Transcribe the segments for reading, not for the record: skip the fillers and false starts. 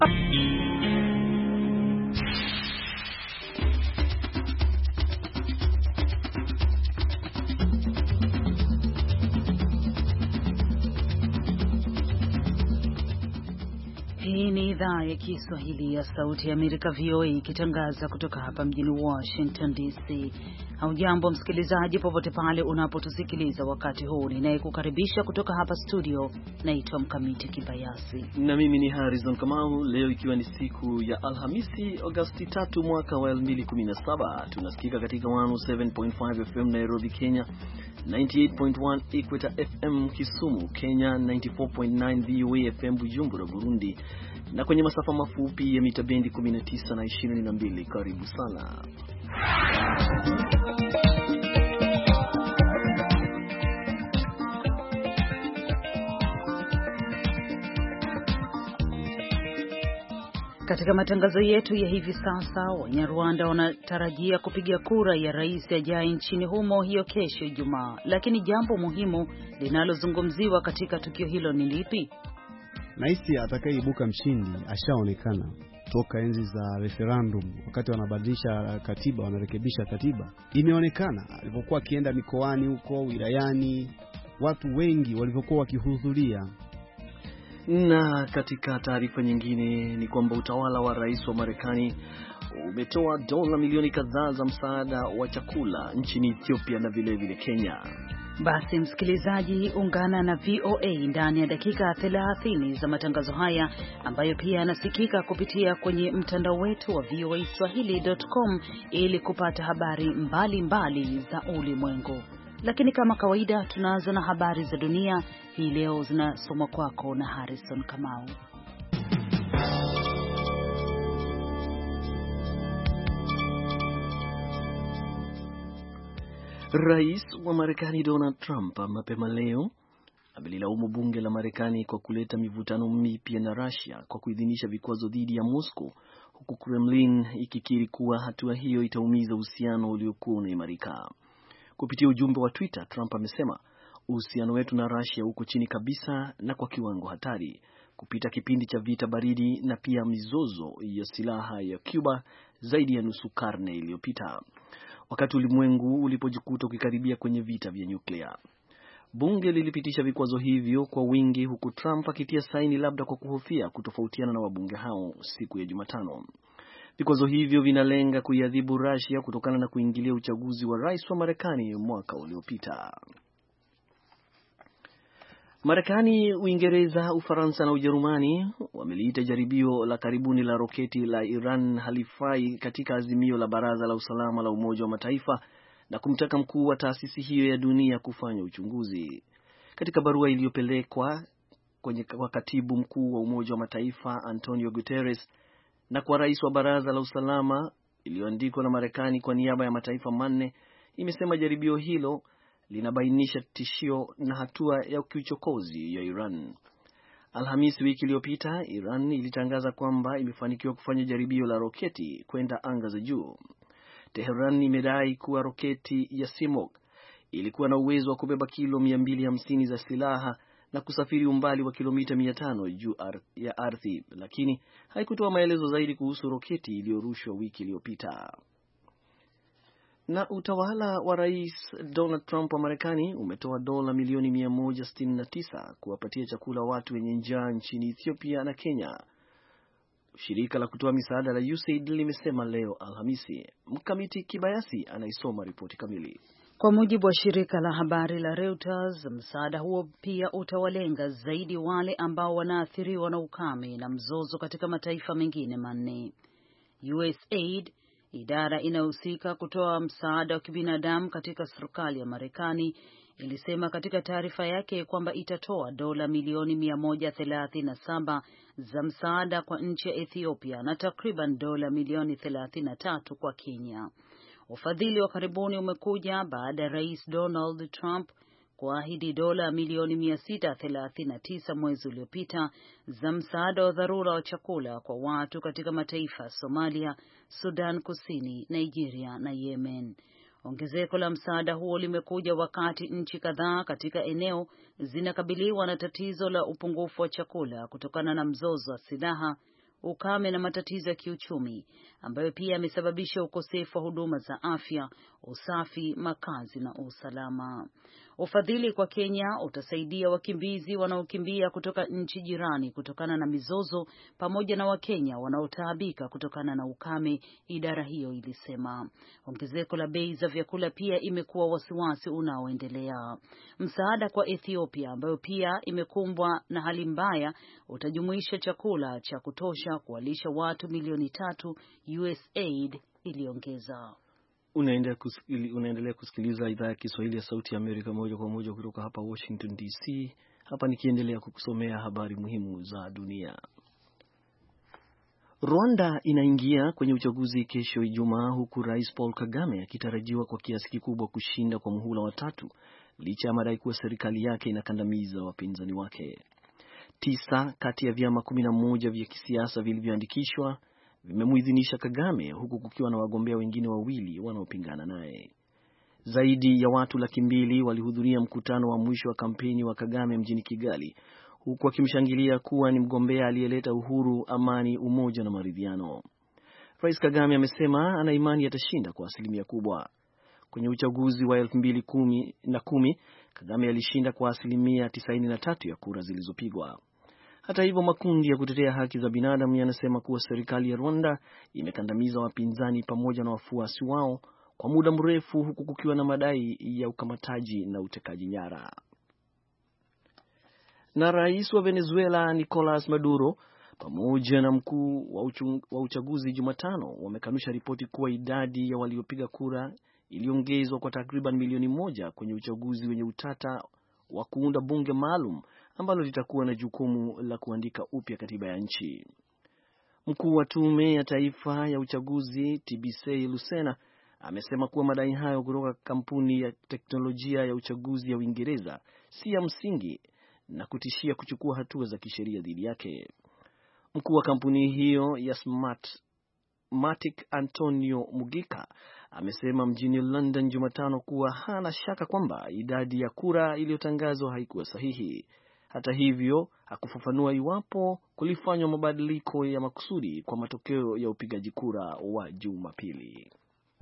Hii ni idhaa ya Kiswahili ya Sauti ya Amerika VOA ikitangaza kutoka hapa mjini Washington DC. Haujambo msikilizaji popote pale unapotusikiliza wakati huu. Ninayekukaribisha kutoka hapa studio naitwa Mkamiti Kibayasi. Na mimi ni Harrison Kamau. Leo ikiwa ni siku ya Alhamisi, Agosti 3 mwaka wa 2017. Tunasikika katika 107.5 FM Nairobi, Kenya, 98.1 Equator FM Kisumu, Kenya, 94.9 VOA FM Bujumbura, Burundi, na kwenye masafa mafupi ya mita bendi 19 na 22. Karibu sana. Katika matangazo yetu ya hivi sasa, Wanyarwanda wanatarajia kupiga kura ya rais ajaye nchini humo hiyo kesho Ijumaa. Lakini jambo muhimu linalozungumziwa katika tukio hilo ni lipi? Rais atakayeibuka mshindi ashaonekana toka enzi za referendum, wakati wanabadilisha katiba, wanarekebisha katiba. Imeonekana alipokuwa akienda mikoani huko, wilayani, watu wengi walivyokuwa wakihudhuria. Na katika taarifa nyingine ni kwamba utawala wa rais wa Marekani umetoa dola milioni kadhaa za msaada wa chakula nchini Ethiopia na vile vile Kenya. Basi msikilizaji, ungana na VOA ndani ya dakika 30 za matangazo haya ambayo pia yanasikika kupitia kwenye mtandao wetu wa voaswahili.com ili kupata habari mbalimbali za ulimwengu. Lakini kama kawaida tunaanza na habari za dunia. Hii leo zinasomwa kwako na Harrison Kamau. Rais wa Marekani Donald Trump mapema leo amelilaumu bunge la Marekani kwa kuleta mivutano mipya na Russia kwa kuidhinisha vikwazo dhidi ya Moscow, huku Kremlin ikikiri kuwa hatua hiyo itaumiza uhusiano uliokuwa unaimarika. Kupitia ujumbe wa Twitter, Trump amesema uhusiano wetu na Russia uko chini kabisa na kwa kiwango hatari, kupita kipindi cha vita baridi na pia mizozo ya silaha ya Cuba zaidi ya nusu karne iliyopita, wakati ulimwengu ulipojikuta ukikaribia kwenye vita vya nyuklia. Bunge lilipitisha vikwazo hivyo kwa wingi, huku Trump akitia saini labda kwa kuhofia kutofautiana na wabunge hao siku ya Jumatano. Vikwazo hivyo vinalenga kuiadhibu Russia kutokana na kuingilia uchaguzi wa rais wa Marekani mwaka uliopita. Marekani, Uingereza, Ufaransa na Ujerumani wameliita jaribio la karibuni la roketi la Iran halifai katika azimio la Baraza la Usalama la Umoja wa Mataifa na kumtaka mkuu wa taasisi hiyo ya dunia kufanya uchunguzi. Katika barua iliyopelekwa kwa katibu mkuu wa Umoja wa Mataifa Antonio Guterres na kwa rais wa Baraza la Usalama iliyoandikwa na Marekani kwa niaba ya mataifa manne, imesema jaribio hilo linabainisha tishio na hatua ya kiuchokozi ya Iran. Alhamisi wiki iliyopita, Iran ilitangaza kwamba imefanikiwa kufanya jaribio la roketi kwenda anga za juu. Tehran imedai kuwa roketi ya Simok ilikuwa na uwezo wa kubeba kilo 250 za silaha na kusafiri umbali wa kilomita 500 juu ya ardhi, lakini haikutoa maelezo zaidi kuhusu roketi iliyorushwa wiki iliyopita. Na utawala wa rais Donald Trump wa Marekani umetoa dola milioni 169 kuwapatia chakula watu wenye njaa nchini Ethiopia na Kenya. Shirika la kutoa misaada la USAID limesema leo Alhamisi. Mkamiti Kibayasi anaisoma ripoti kamili. Kwa mujibu wa shirika la habari la Reuters, msaada huo pia utawalenga zaidi wale ambao wanaathiriwa na ukame na mzozo katika mataifa mengine manne. USAID, idara inayohusika kutoa msaada wa kibinadamu katika serikali ya Marekani, ilisema katika taarifa yake kwamba itatoa dola milioni 137 za msaada kwa nchi ya Ethiopia na takriban dola milioni 33 kwa Kenya. Ufadhili wa karibuni umekuja baada ya Rais Donald Trump kuahidi dola milioni 639 mwezi uliopita za msaada wa dharura wa chakula kwa watu katika mataifa Somalia, Sudan Kusini, Nigeria na Yemen. Ongezeko la msaada huo limekuja wakati nchi kadhaa katika eneo zinakabiliwa na tatizo la upungufu wa chakula kutokana na mzozo wa silaha, ukame na matatizo ya kiuchumi ambayo pia yamesababisha ukosefu wa huduma za afya, usafi, makazi na usalama. Ufadhili kwa Kenya utasaidia wakimbizi wanaokimbia kutoka nchi jirani kutokana na mizozo pamoja na Wakenya wanaotaabika kutokana na ukame, idara hiyo ilisema. Ongezeko la bei za vyakula pia imekuwa wasiwasi unaoendelea. Msaada kwa Ethiopia ambayo pia imekumbwa na hali mbaya utajumuisha chakula cha kutosha kuwalisha watu milioni 3, USAID iliongeza. Unaendelea kusikiliza idhaa ya Kiswahili ya Sauti ya Amerika moja kwa moja kutoka hapa Washington DC. Hapa nikiendelea kukusomea habari muhimu za dunia. Rwanda inaingia kwenye uchaguzi kesho Ijumaa, huku Rais Paul Kagame akitarajiwa kwa kiasi kikubwa kushinda kwa muhula wa 3 licha ya madai kuwa serikali yake inakandamiza wapinzani wake. 9 kati ya vyama 11 vya kisiasa vilivyoandikishwa vimemuidhinisha Kagame, huku kukiwa na wagombea wengine 2 wanaopingana naye. Zaidi ya watu 200,000 walihudhuria mkutano wa mwisho wa kampeni wa Kagame mjini Kigali, huku akimshangilia kuwa ni mgombea aliyeleta uhuru, amani, umoja na maridhiano. Rais Kagame amesema ana imani atashinda kwa asilimia kubwa. Kwenye uchaguzi wa 2010, Kagame alishinda kwa asilimia 93 ya kura zilizopigwa. Hata hivyo, makundi ya kutetea haki za binadamu yanasema kuwa serikali ya Rwanda imekandamiza wapinzani pamoja na wafuasi wao kwa muda mrefu, huku kukiwa na madai ya ukamataji na utekaji nyara. Na rais wa Venezuela Nicolas Maduro pamoja na mkuu wa uchaguzi Jumatano wamekanusha ripoti kuwa idadi ya waliopiga kura iliongezwa kwa takriban milioni 1 kwenye uchaguzi wenye utata wa kuunda bunge maalum ambalo litakuwa na jukumu la kuandika upya katiba ya nchi. Mkuu wa tume ya taifa ya uchaguzi TBC Lucena amesema kuwa madai hayo kutoka kampuni ya teknolojia ya uchaguzi ya Uingereza si ya msingi na kutishia kuchukua hatua za kisheria dhidi yake. Mkuu wa kampuni hiyo ya Smartmatic Antonio Mugika amesema mjini London Jumatano kuwa hana shaka kwamba idadi ya kura iliyotangazwa haikuwa sahihi. Hata hivyo, hakufafanua iwapo kulifanywa mabadiliko ya makusudi kwa matokeo ya upigaji kura wa Jumapili.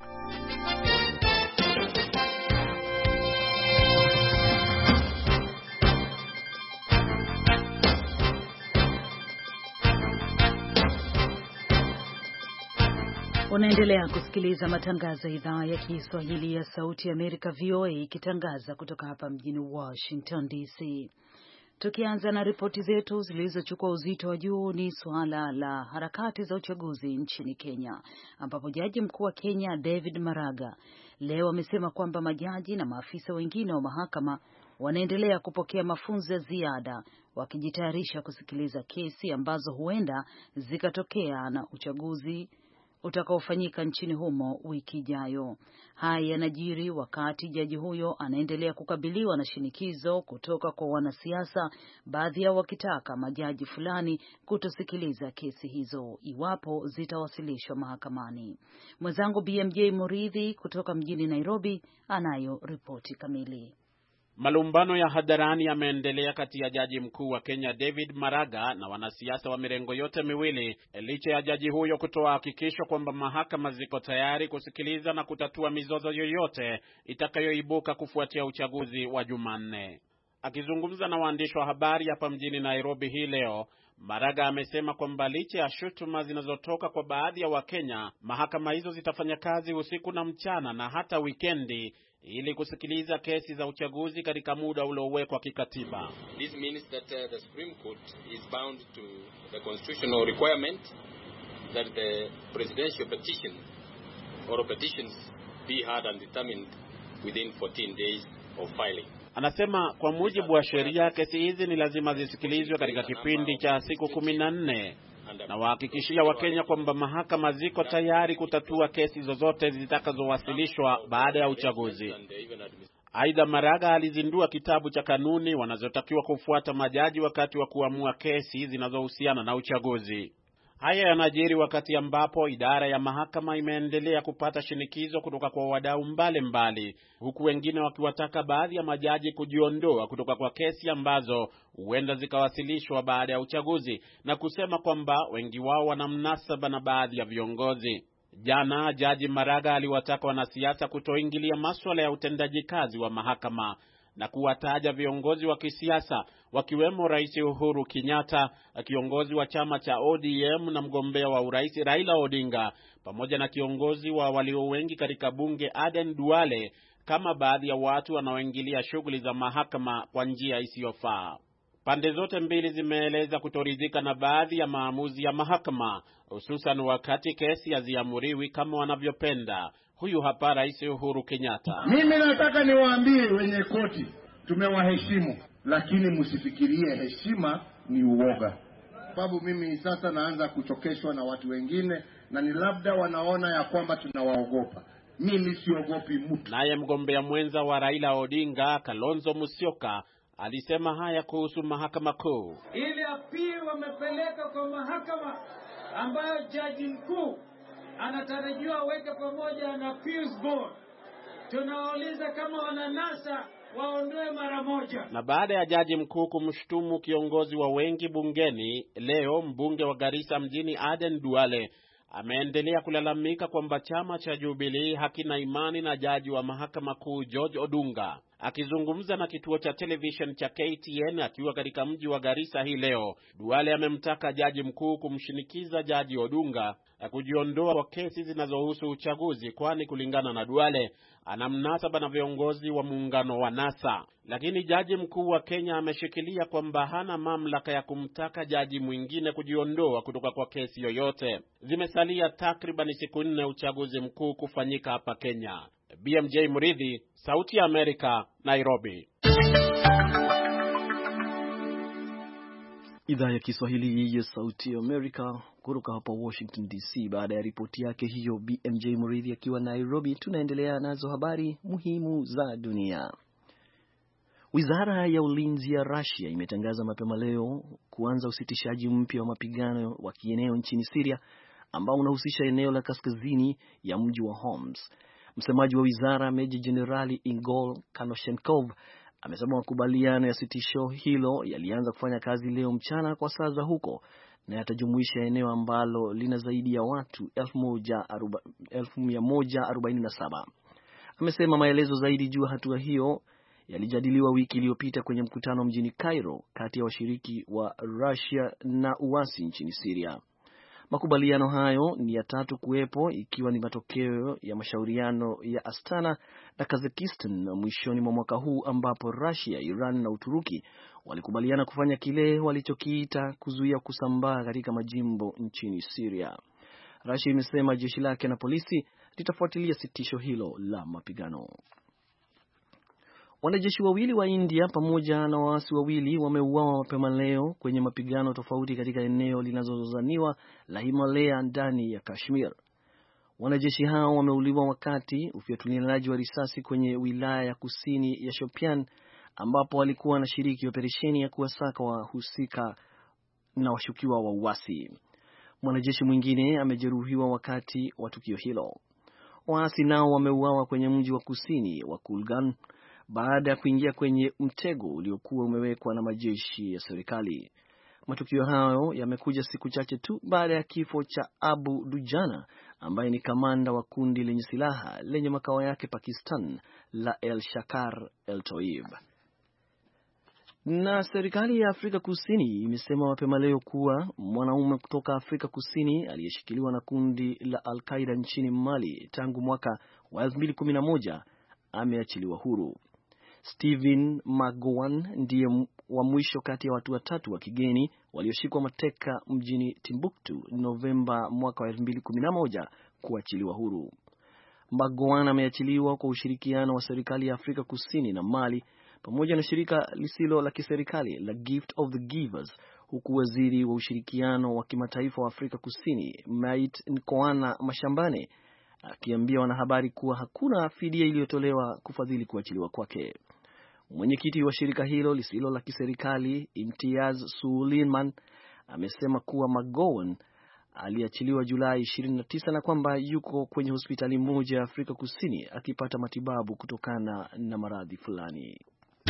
Unaendelea kusikiliza matangazo ya idhaa ya Kiswahili ya Sauti ya Amerika, VOA, ikitangaza kutoka hapa mjini Washington DC. Tukianza na ripoti zetu zilizochukua uzito wa juu, ni suala la harakati za uchaguzi nchini Kenya, ambapo jaji mkuu wa Kenya David Maraga leo amesema kwamba majaji na maafisa wengine wa mahakama wanaendelea kupokea mafunzo ya ziada wakijitayarisha kusikiliza kesi ambazo huenda zikatokea na uchaguzi utakaofanyika nchini humo wiki ijayo. Haya yanajiri wakati jaji huyo anaendelea kukabiliwa na shinikizo kutoka kwa wanasiasa, baadhi yao wakitaka majaji fulani kutosikiliza kesi hizo iwapo zitawasilishwa mahakamani. Mwenzangu BMJ Muridhi kutoka mjini Nairobi anayo ripoti kamili. Malumbano ya hadharani yameendelea kati ya jaji mkuu wa Kenya David Maraga na wanasiasa wa mirengo yote miwili, licha ya jaji huyo kutoa hakikisho kwamba mahakama ziko tayari kusikiliza na kutatua mizozo yoyote itakayoibuka kufuatia uchaguzi wa Jumanne. Akizungumza na waandishi wa habari hapa mjini Nairobi hii leo, Maraga amesema kwamba licha ya shutuma zinazotoka kwa baadhi ya Wakenya, mahakama hizo zitafanya kazi usiku na mchana na hata wikendi ili kusikiliza kesi za uchaguzi katika muda uliowekwa kikatiba. This means that the Supreme Court is bound to the constitutional requirement that the presidential petition or petitions be heard and determined within 14 days of filing. Anasema kwa mujibu wa sheria kesi hizi ni lazima zisikilizwe katika kipindi cha siku 14, na wahakikishia Wakenya kwamba mahakama ziko tayari kutatua kesi zozote zitakazowasilishwa baada ya uchaguzi. Aidha, Maraga alizindua kitabu cha kanuni wanazotakiwa kufuata majaji wakati wa kuamua kesi zinazohusiana na uchaguzi. Haya yanajiri wakati ambapo idara ya mahakama imeendelea kupata shinikizo kutoka kwa wadau mbalimbali, huku wengine wakiwataka baadhi ya majaji kujiondoa kutoka kwa kesi ambazo huenda zikawasilishwa baada ya uchaguzi, na kusema kwamba wengi wao wana mnasaba na baadhi ya viongozi. Jana Jaji Maraga aliwataka wanasiasa kutoingilia masuala ya utendaji kazi wa mahakama na kuwataja viongozi wa kisiasa wakiwemo Rais Uhuru Kenyatta, kiongozi wa chama cha ODM na mgombea wa urais Raila Odinga, pamoja na kiongozi wa walio wengi katika bunge Aden Duale kama baadhi ya watu wanaoingilia shughuli za mahakama kwa njia isiyofaa. Pande zote mbili zimeeleza kutoridhika na baadhi ya maamuzi ya mahakama, hususan wakati kesi haziamuriwi kama wanavyopenda. Huyu hapa Rais Uhuru Kenyatta. Mimi nataka niwaambie wenye koti, tumewaheshimu, lakini msifikirie heshima ni uoga. Sababu mimi sasa naanza kuchokeshwa na watu wengine, na ni labda wanaona ya kwamba tunawaogopa. Mimi siogopi mtu. Naye mgombea mwenza wa Raila Odinga, Kalonzo Musyoka, alisema haya kuhusu mahakama kuu. Ile apili wamepeleka kwa mahakama ambayo jaji mkuu anatarajiwa weke pamoja na Pius Board. Tunawauliza kama wananasa waondoe mara moja. Na baada ya jaji mkuu kumshutumu kiongozi wa wengi bungeni, leo mbunge wa Garissa mjini Aden Duale ameendelea kulalamika kwamba chama cha Jubilee hakina imani na jaji wa mahakama kuu George Odunga. Akizungumza na kituo cha television cha KTN akiwa katika mji wa Garissa hii leo, Duale amemtaka jaji mkuu kumshinikiza jaji Odunga kujiondoa kwa kesi zinazohusu uchaguzi, kwani kulingana na Duale ana mnasaba na viongozi wa muungano wa NASA. Lakini jaji mkuu wa Kenya ameshikilia kwamba hana mamlaka ya kumtaka jaji mwingine kujiondoa kutoka kwa kesi yoyote. Zimesalia takriban siku 4 uchaguzi mkuu kufanyika hapa Kenya. BMJ Muridhi, Sauti ya Amerika, Nairobi. Idhaa ya Kiswahili ya Sauti ya Amerika kutoka hapa Washington DC. Baada ya ripoti yake hiyo BMJ Muridhi akiwa Nairobi, tunaendelea nazo habari muhimu za dunia. Wizara ya Ulinzi ya Russia imetangaza mapema leo kuanza usitishaji mpya wa mapigano wa kieneo nchini Syria ambao unahusisha eneo la kaskazini ya mji wa Homs. Msemaji wa wizara Meja Jenerali Igor Kanoshenkov amesema makubaliano ya sitisho hilo yalianza kufanya kazi leo mchana kwa saa za huko na yatajumuisha eneo ambalo lina zaidi ya watu 1147. Amesema maelezo zaidi juu ya hatua hiyo yalijadiliwa wiki iliyopita kwenye mkutano mjini Cairo kati ya washiriki wa Russia na uasi nchini Syria. Makubaliano hayo ni ya tatu kuwepo, ikiwa ni matokeo ya mashauriano ya Astana na Kazakhstan mwishoni mwa mwaka huu, ambapo Russia, Iran na Uturuki walikubaliana kufanya kile walichokiita kuzuia kusambaa katika majimbo nchini Syria. Russia imesema jeshi lake na polisi litafuatilia sitisho hilo la mapigano. Wanajeshi wawili wa India pamoja na waasi wawili wameuawa mapema leo kwenye mapigano tofauti katika eneo linalozozaniwa la Himalaya ndani ya Kashmir. Wanajeshi hao wameuliwa wakati ufyatulianaji wa risasi kwenye wilaya ya kusini ya Shopian, ambapo walikuwa wanashiriki operesheni ya kuwasaka wahusika na washukiwa wa uasi. Mwanajeshi mwingine amejeruhiwa wakati wa tukio hilo. Waasi nao wameuawa kwenye mji wa kusini wa Kulgan baada ya kuingia kwenye mtego uliokuwa umewekwa na majeshi ya serikali. Matukio hayo yamekuja siku chache tu baada ya kifo cha Abu Dujana ambaye ni kamanda wa kundi lenye silaha lenye makao yake Pakistan la El Shakar El Toib. Na serikali ya Afrika Kusini imesema mapema leo kuwa mwanaume kutoka Afrika Kusini aliyeshikiliwa na kundi la Al-Qaeda nchini Mali tangu mwaka wa 2011 ameachiliwa huru. Stephen Magowan ndiye wa mwisho kati ya watu watatu wa kigeni walioshikwa mateka mjini Timbuktu Novemba mwaka wa 2011 kuachiliwa huru. Magowan ameachiliwa kwa ushirikiano wa serikali ya Afrika Kusini na Mali pamoja na shirika lisilo la kiserikali la Gift of the Givers, huku waziri wa ushirikiano wa kimataifa wa Afrika Kusini Mait Nkoana Mashambane akiambia wanahabari kuwa hakuna fidia iliyotolewa kufadhili kuachiliwa kwake. Mwenyekiti wa shirika hilo lisilo la kiserikali Imtiaz Suleiman amesema kuwa Magowan aliachiliwa Julai 29 na kwamba yuko kwenye hospitali moja ya Afrika Kusini akipata matibabu kutokana na maradhi fulani.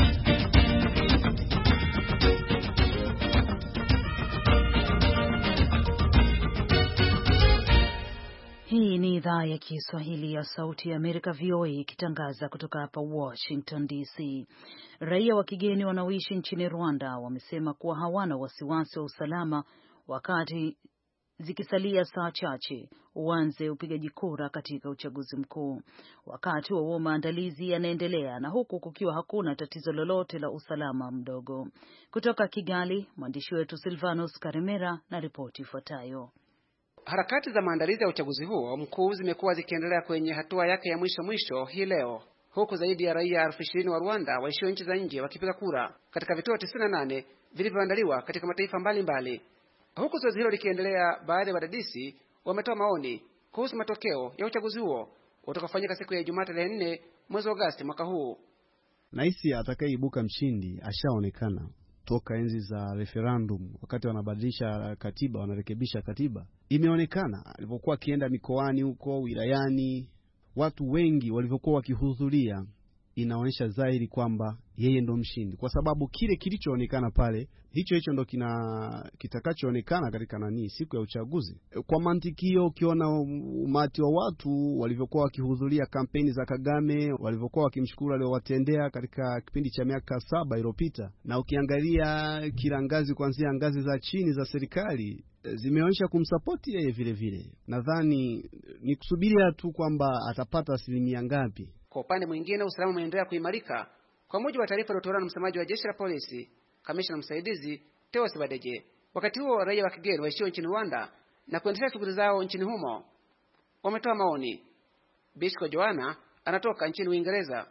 Hii ni idhaa ya Kiswahili ya Sauti ya Amerika, VOA, ikitangaza kutoka hapa Washington DC. Raia wa kigeni wanaoishi nchini Rwanda wamesema kuwa hawana wasiwasi wa usalama wakati zikisalia saa chache uanze upigaji kura katika uchaguzi mkuu. Wakati wa maandalizi yanaendelea na huku kukiwa hakuna tatizo lolote la usalama mdogo. Kutoka Kigali, mwandishi wetu Silvanus Karimera na ripoti ifuatayo. Harakati za maandalizi ya uchaguzi huo mkuu zimekuwa zikiendelea kwenye hatua yake ya mwisho hii leo, huku zaidi ya raia 20,000 wa Rwanda waishio nchi za nje wakipiga kura katika vituo 98 vilivyoandaliwa katika mataifa mbalimbali. Huku zoezi hilo likiendelea, baadhi ya wadadisi wametoa maoni kuhusu matokeo ya uchaguzi huo utakaofanyika siku ya Ijumaa tarehe 4 mwezi Agosti mwaka huu. Naisi atakayeibuka mshindi ashaonekana toka enzi za referendum, wakati wanabadilisha katiba, wanarekebisha katiba. Imeonekana alipokuwa akienda mikoani huko, wilayani, watu wengi walivyokuwa wakihudhuria, inaonyesha dhahiri kwamba yeye ndo mshindi, kwa sababu kile kilichoonekana pale hicho ndo kitakachoonekana katika siku ya uchaguzi. Kwa mantiki hiyo, ukiona umati wa watu walivyokuwa wakihudhuria kampeni za Kagame, walivyokuwa wakimshukuru aliowatendea katika kipindi cha miaka 7 iliyopita, na ukiangalia kila ngazi kuanzia ngazi za chini za serikali zimeonyesha kumsapoti yeye vile vile. Nadhani ni kusubiria tu kwamba atapata asilimia ngapi. Kwa upande mwingine, usalama umeendelea kuimarika. Kwa mujibu wa taarifa iliyotolewa na msemaji wa jeshi la polisi, kamishna msaidizi Theo Sibadeje. Wakati huo, raia wa kigeni waishio nchini Rwanda na kuendelea shughuli zao nchini humo wametoa maoni. Bishko Joanna anatoka nchini Uingereza.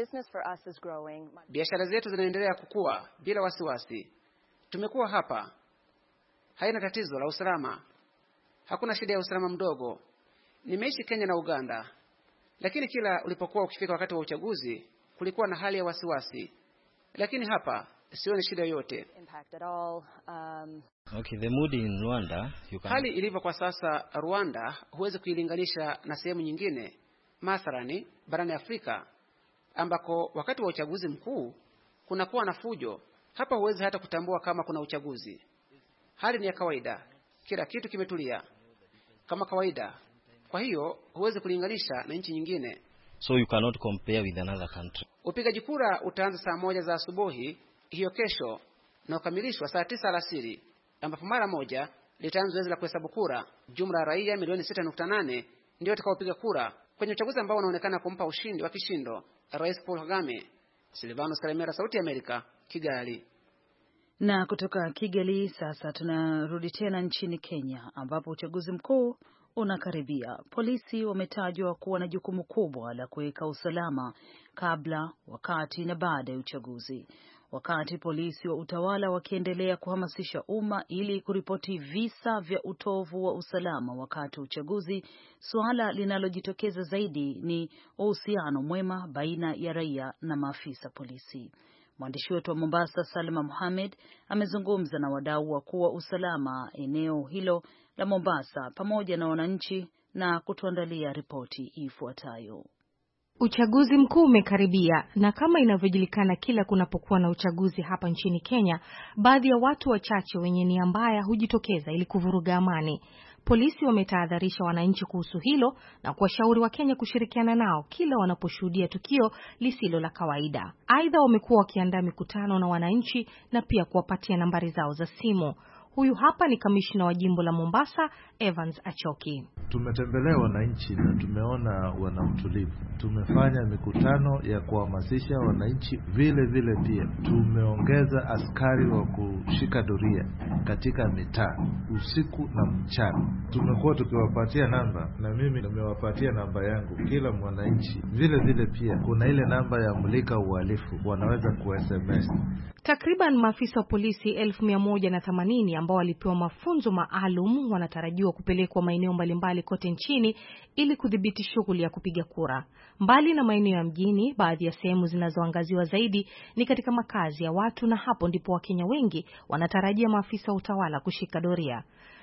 Biashara zetu zinaendelea kukua bila wasiwasi. Tumekuwa hapa, haina tatizo la usalama, hakuna shida ya usalama mdogo. Nimeishi Kenya na Uganda, lakini kila ulipokuwa ukifika wakati wa uchaguzi kulikuwa na hali ya wasiwasi, lakini hapa sioni shida yoyote. Okay, the mood in Rwanda, hali ilivyo kwa sasa Rwanda huwezi kuilinganisha na sehemu nyingine, mathalani barani Afrika ambako wakati wa uchaguzi mkuu kunakuwa na fujo. Hapa huwezi hata kutambua kama kuna uchaguzi. Hali ni ya kawaida, kila kitu kimetulia kama kawaida. Kwa hiyo huwezi kulinganisha na nchi nyingine. So you cannot compare with another country. Upigaji kura utaanza saa 1 za asubuhi hiyo kesho na ukamilishwa saa 9 alasiri, ambapo mara moja litaanza zoezi la kuhesabu kura. Jumla ya raia milioni 6.8 ndio watakaopiga kura kwenye uchaguzi ambao unaonekana kumpa ushindi wa kishindo Rais Paul Kagame. Silvanus Karimera, Sauti ya Amerika, Kigali. Na kutoka Kigali sasa tunarudi tena nchini Kenya, ambapo uchaguzi mkuu unakaribia. Polisi wametajwa kuwa na jukumu kubwa la kuweka usalama kabla, wakati na baada ya uchaguzi. Wakati polisi wa utawala wakiendelea kuhamasisha umma ili kuripoti visa vya utovu wa usalama wakati wa uchaguzi, suala linalojitokeza zaidi ni uhusiano mwema baina ya raia na maafisa polisi. Mwandishi wetu wa Mombasa, Salma Mohamed, amezungumza na wadau wakuu wa usalama eneo hilo la Mombasa pamoja na wananchi na kutuandalia ripoti ifuatayo. Uchaguzi mkuu umekaribia, na kama inavyojulikana kila kunapokuwa na uchaguzi hapa nchini Kenya, baadhi ya watu wachache wenye nia mbaya hujitokeza ili kuvuruga amani. Polisi wametahadharisha wananchi kuhusu hilo na kuwashauri Wakenya kushirikiana nao kila wanaposhuhudia tukio lisilo la kawaida. Aidha, wamekuwa wakiandaa mikutano na wananchi na pia kuwapatia nambari zao za simu. Huyu hapa ni kamishna wa jimbo la Mombasa, Evans Achoki. Tumetembelea wananchi na tumeona wana utulivu. Tumefanya mikutano ya kuhamasisha wananchi, vile pia tumeongeza askari wa kushika doria katika mitaa usiku na mchana. Tumekuwa tukiwapatia namba, na mimi nimewapatia namba yangu kila mwananchi. Vile pia kuna ile namba ya mulika uhalifu, wanaweza ku-SMS. Takriban maafisa wa polisi 1180 ambao walipewa mafunzo maalum wanatarajiwa kupelekwa maeneo mbalimbali kote nchini ili kudhibiti shughuli ya kupiga kura. Mbali na maeneo ya mjini, baadhi ya sehemu zinazoangaziwa zaidi ni katika makazi ya watu, na hapo ndipo Wakenya wengi wanatarajia maafisa wa utawala kushika doria.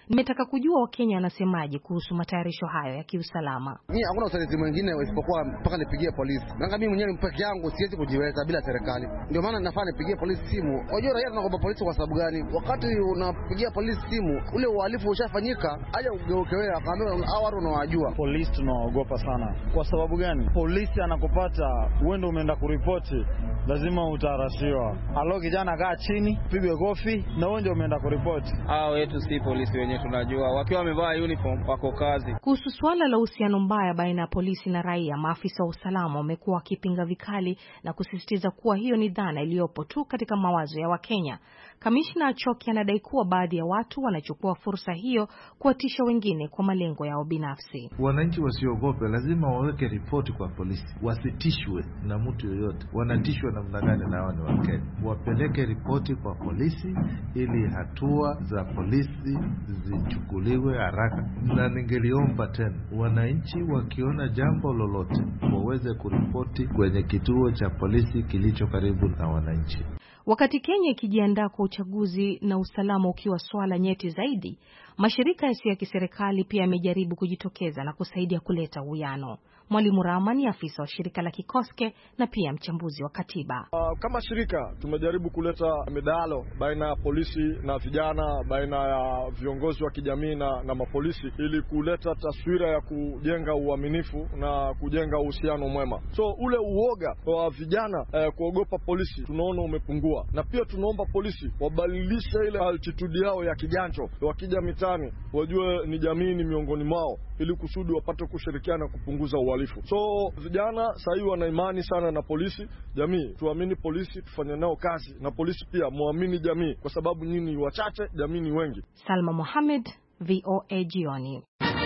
Nimetaka kujua Wakenya wanasemaje kuhusu matayarisho hayo ya kiusalama. Mimi hakuna usaidizi mwingine isipokuwa mpaka nipigie polisi. Nanga mimi mwenyewe mpeke yangu siwezi kujiweza bila serikali. Ndio maana nafaa nipigie polisi simu. Unajua raia tunaomba polisi kwa sababu gani? Wakati unapigia polisi simu, ule uhalifu ushafanyika, aje ugeuke wewe akaambia hao watu unawajua. Polisi tunaogopa sana. Kwa sababu gani? Polisi anakupata uende umeenda kuripoti, lazima utarashiwa. Alo kijana kaa chini, pigwe kofi na wewe ndio umeenda kuripoti. Hao wetu si polisi wenyewe tunajua. Wakiwa wamevaa uniform wako kazi. Kuhusu swala la uhusiano mbaya baina ya polisi na raia, maafisa wa usalama wamekuwa wakipinga vikali na kusisitiza kuwa hiyo ni dhana iliyopo tu katika mawazo ya Wakenya. Kamishna Achoki anadai kuwa baadhi ya watu wanachukua fursa hiyo kuwatisha wengine kwa malengo yao binafsi. Wananchi wasiogope, lazima waweke ripoti kwa polisi. Wasitishwe na mtu yoyote. Wanatishwa namna gani na wao ni Wakenya? Wapeleke ripoti kwa polisi ili hatua za polisi zichukuliwe haraka. Na ningeliomba tena wananchi wakiona jambo lolote waweze kuripoti kwenye kituo cha polisi kilicho karibu na wananchi. Wakati Kenya ikijiandaa kwa uchaguzi na usalama ukiwa swala nyeti zaidi, mashirika yasiyo ya kiserikali pia yamejaribu kujitokeza na kusaidia kuleta uwiano. Mwalimu Rama ni afisa wa shirika la Kikoske na pia mchambuzi wa katiba. Kama shirika tumejaribu kuleta midahalo baina ya polisi na vijana, baina ya viongozi wa kijamii na mapolisi ili kuleta taswira ya kujenga uaminifu na kujenga uhusiano mwema. So ule uoga wa vijana kuogopa polisi tunaona umepungua. Na pia tunaomba polisi wabadilishe ile altitude yao ya kijancho. Wakija mitani wajue ni jamii ni miongoni mwao ili kusudi wapate kushirikiana kupunguza uhalifu. So vijana sasa wana imani sana na polisi. Jamii tuamini polisi, tufanye nao kazi, na polisi pia muamini jamii kwa sababu nyinyi wachache, jamii ni wengi. Salma Mohamed, VOA Jioni.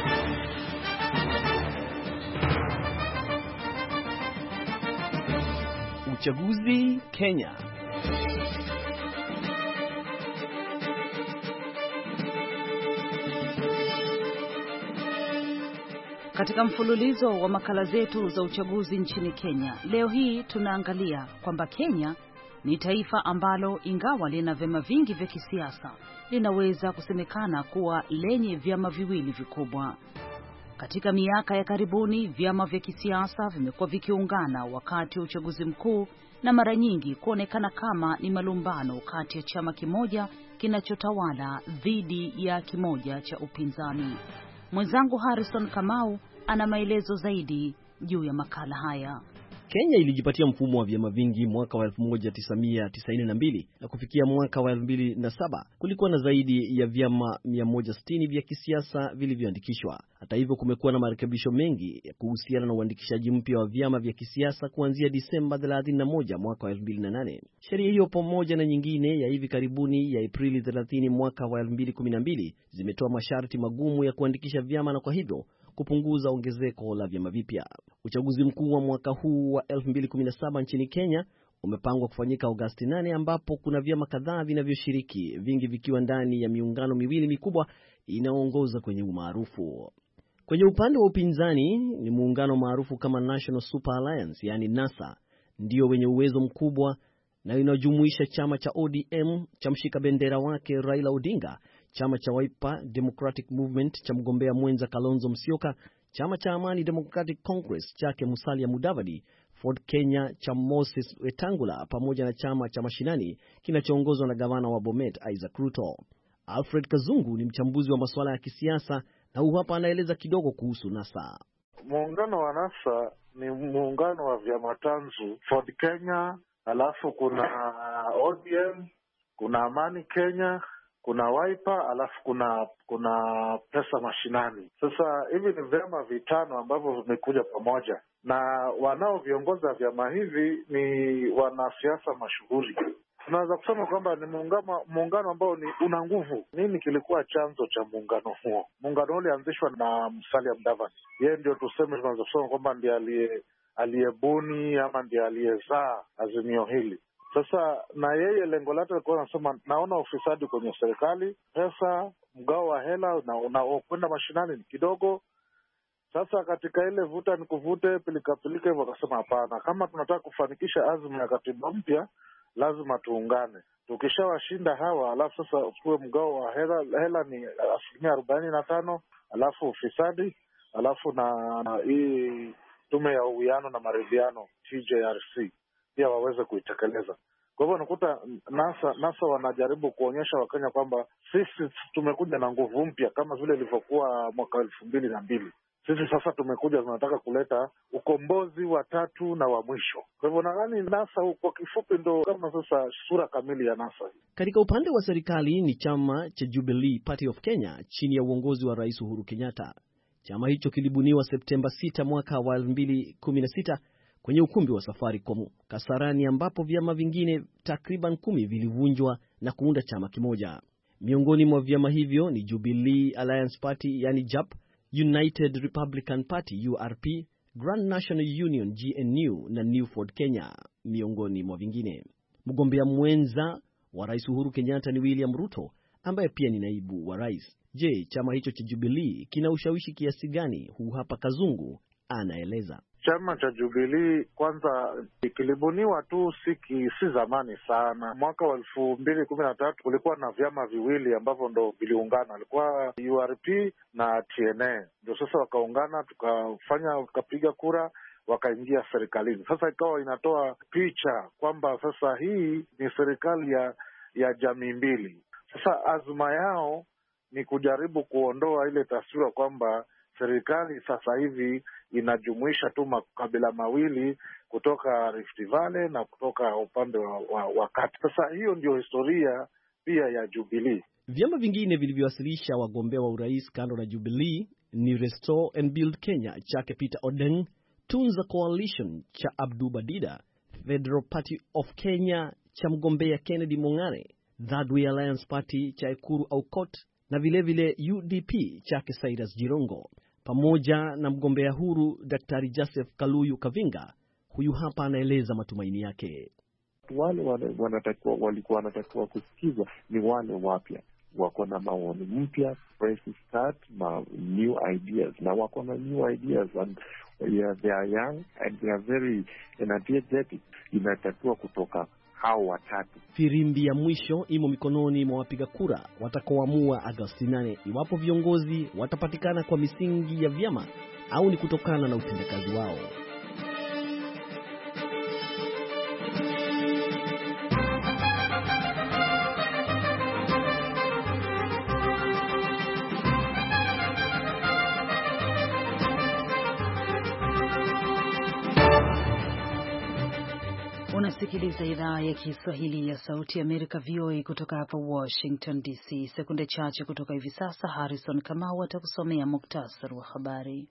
Uchaguzi Kenya. Katika mfululizo wa makala zetu za uchaguzi nchini Kenya, leo hii tunaangalia kwamba Kenya ni taifa ambalo ingawa lina vyama vingi vya kisiasa, linaweza kusemekana kuwa lenye vyama viwili vikubwa. Katika miaka ya karibuni, vyama vya kisiasa vimekuwa vikiungana wakati wa uchaguzi mkuu na mara nyingi kuonekana kama ni malumbano kati ya chama kimoja kinachotawala dhidi ya kimoja cha upinzani. Mwenzangu Harrison Kamau ana maelezo zaidi juu ya makala haya. Kenya ilijipatia mfumo wa vyama vingi mwaka wa 1992 na kufikia mwaka wa 2007 kulikuwa na zaidi ya vyama 160 vya kisiasa vilivyoandikishwa. Hata hivyo, kumekuwa na marekebisho mengi kuhusiana na uandikishaji mpya wa vyama vya kisiasa kuanzia Disemba 31 mwaka wa 2008. Sheria hiyo pamoja na nyingine ya hivi karibuni ya Aprili 30 mwaka wa 2012 zimetoa masharti magumu ya kuandikisha vyama na kwa hivyo kupunguza ongezeko la vyama vipya. Uchaguzi mkuu wa mwaka huu wa 2017 nchini Kenya umepangwa kufanyika Agosti 8 ambapo kuna vyama kadhaa vinavyoshiriki, vingi vikiwa ndani ya miungano miwili mikubwa inayoongoza kwenye umaarufu. Kwenye upande wa upinzani ni muungano maarufu kama National Super Alliance, yani NASA, ndio wenye uwezo mkubwa na inajumuisha chama cha ODM cha mshika bendera wake Raila Odinga, chama cha Wiper Democratic Movement cha mgombea mwenza Kalonzo Musyoka, chama cha Amani Democratic Congress chake Musalia Mudavadi, Ford Kenya cha Moses Wetangula pamoja na chama cha Mashinani kinachoongozwa na gavana wa Bomet Isaac Ruto. Alfred Kazungu ni mchambuzi wa masuala ya kisiasa na hapa anaeleza kidogo kuhusu NASA. Muungano wa NASA ni muungano wa vyama tanzu, Ford Kenya, alafu kuna ODM, kuna Amani Kenya, kuna Wiper, alafu kuna Pesa Mashinani. Sasa hivi ni vyama vitano ambavyo vimekuja pamoja, na wanaoviongoza vyama hivi ni wanasiasa mashuhuri. Tunaweza kusema kwamba ni muungano ambao una nguvu. Nini kilikuwa chanzo cha muungano huo? Muungano ulianzishwa na Musalia Mudavadi. Yeye ndio tunaweza kusema kwamba ndiye aliyebuni ama ndiye aliyezaa azimio hili. Sasa na yeye lengo lake alikuwa anasema, naona ufisadi kwenye serikali, pesa, mgao wa hela na unaokwenda mashinani ni kidogo. Sasa katika ile vuta ni kuvute, pilika hivyo, akasema hapana, kama tunataka kufanikisha azma ya katiba mpya lazima tuungane. Tukishawashinda hawa, alafu sasa kuwe mgao wa hela ni 45%, alafu ufisadi, alafu na hii tume ya uwiano na maridhiano TJRC pia waweze kuitekeleza. Kwa hivyo unakuta NASA wanajaribu kuonyesha Wakenya kwamba sisi tumekuja na nguvu mpya kama vile ilivyokuwa mwaka 2002. Sisi sasa tumekuja, tunataka kuleta ukombozi wa tatu na wa mwisho. Kwa hivyo nadhani NASA kwa kifupi ndo kama sasa sura kamili ya NASA. Katika upande wa serikali ni chama cha Jubilee Party of Kenya chini ya uongozi wa Rais Uhuru Kenyatta. Chama hicho kilibuniwa Septemba 6 mwaka wa 2016 kwenye ukumbi wa Safaricom Kasarani, ambapo vyama vingine takriban 10 vilivunjwa na kuunda chama kimoja. Miongoni mwa vyama hivyo ni Jubilee Alliance Party yani JAP, United Republican Party URP, Grand National Union GNU na New Ford Kenya miongoni mwa vingine. Mgombea mwenza wa Rais Uhuru Kenyatta ni William Ruto ambaye pia ni naibu wa rais. Je, chama hicho cha Jubilee kina ushawishi kiasi gani? Huu hapa Kazungu anaeleza. Chama cha Jubilee kwanza kilibuniwa tu si zamani sana. Mwaka wa 2013 kulikuwa na vyama viwili ambavyo ndo viliungana, ilikuwa URP na TNA. Ndio sasa wakaungana, tukapiga kura, wakaingia serikalini. Sasa ikawa inatoa picha kwamba sasa hii ni serikali ya jamii mbili. Sasa azma yao ni kujaribu kuondoa ile taswira kwamba serikali sasa hivi inajumuisha tu makabila mawili kutoka Rift Valley na kutoka upande wa kati. Sasa hiyo ndio historia pia ya Jubilee. Vyama vingine vilivyowasilisha wagombea wa urais kando na Jubilee ni Restore and Build Kenya chake Peter Odeng, Tunza Coalition cha Abdu Badida, Federal Party of Kenya cha mgombea Kennedy Mong'are, Third Way Alliance Party cha Ekuru Aukot na vilevile UDP chake Cyrus Jirongo, pamoja na mgombea huru Daktari Joseph Kaluyu Kavinga. Huyu hapa anaeleza matumaini yake. Wale walikuwa wanatakiwa kusikizwa ni wale wapya, wako na maoni mpya, fresh start, new ideas, na wako na new ideas and they are young and they are very energetic. Inatakiwa kutoka hao watatu. Firimbi ya mwisho imo mikononi mwa wapiga kura watakaoamua Agosti 8 iwapo viongozi watapatikana kwa misingi ya vyama au ni kutokana na utendakazi wao. Unasikiliza idhaa ya Kiswahili ya Sauti ya Amerika VOA kutoka hapa Washington DC. Sekunde chache kutoka hivi sasa Harrison Kamau atakusomea muktasari wa habari.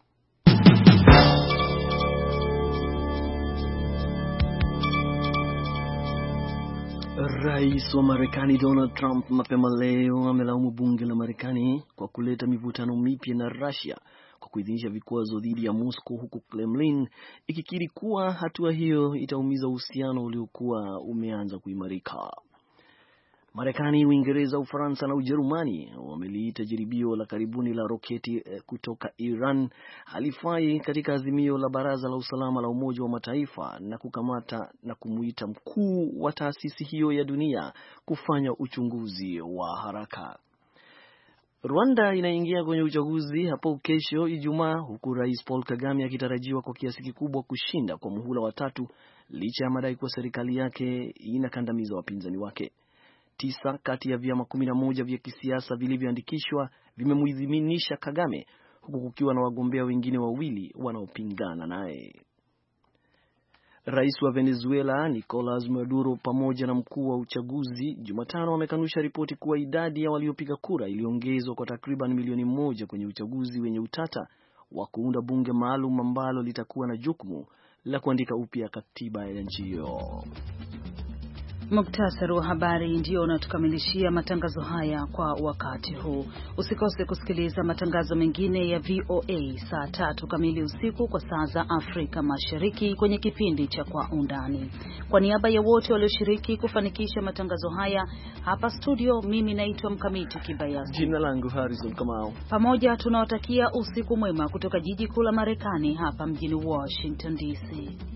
Rais wa Marekani Donald Trump mapema leo amelaumu bunge la Marekani kwa kuleta mivutano mipya na Russia kwa kuidhinisha vikwazo dhidi ya Moscow, huku Kremlin ikikiri kuwa hatua hiyo itaumiza uhusiano uliokuwa umeanza kuimarika. Marekani, Uingereza, Ufaransa na Ujerumani wameliita jaribio la karibuni la roketi kutoka Iran halifai katika azimio la Baraza la Usalama la Umoja wa Mataifa na kukamata na kumuita mkuu wa taasisi hiyo ya dunia kufanya uchunguzi wa haraka. Rwanda inaingia kwenye uchaguzi hapo kesho Ijumaa, huku Rais Paul Kagame akitarajiwa kwa kiasi kikubwa kushinda kwa muhula wa tatu licha ya madai kuwa serikali yake inakandamiza wapinzani wake. 9 kati ya vyama 11 vya kisiasa vilivyoandikishwa vimemuidhinisha Kagame, huku kukiwa na wagombea wengine wawili wanaopingana naye. Rais wa Venezuela Nicolas Maduro pamoja na mkuu wa uchaguzi Jumatano wamekanusha ripoti kuwa idadi ya waliopiga kura iliongezwa kwa takriban milioni 1 kwenye uchaguzi wenye utata wa kuunda bunge maalum ambalo litakuwa na jukumu la kuandika upya katiba ya nchi hiyo. Muktasari wa habari ndio unatukamilishia matangazo haya kwa wakati huu. Usikose kusikiliza matangazo mengine ya VOA saa 3 kamili usiku kwa saa za Afrika Mashariki kwenye kipindi cha Kwa Undani. Kwa niaba ya wote walioshiriki kufanikisha matangazo haya hapa studio, mimi naitwa Mkamiti Kibayasi. Jina langu Harrison Kamau. Pamoja tunawatakia usiku mwema kutoka jiji kuu la Marekani hapa mjini Washington DC.